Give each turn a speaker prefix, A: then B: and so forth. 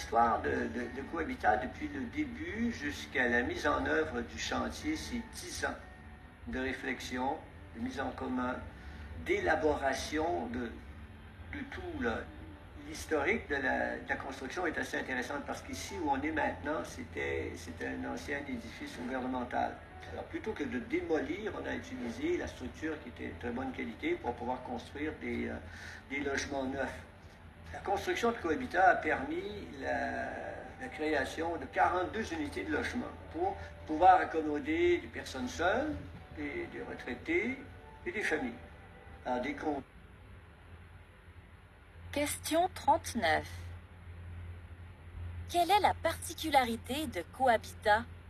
A: l'histoire de Cohabitat, depuis le début jusqu'à la mise en œuvre du chantier, c'est 10 ans de réflexion, de mise en commun, d'élaboration de tout. L'historique de la construction est assez intéressante parce qu'ici où on est maintenant, c'était un ancien édifice gouvernemental. Alors plutôt que de démolir, on a utilisé la structure qui était de très bonne qualité pour pouvoir construire des logements neufs. La construction de Cohabitat a permis la création de 42 unités de logement pour pouvoir accommoder des personnes seules, des retraités et des familles. Alors,
B: Question 39. Quelle est la particularité de Cohabitat?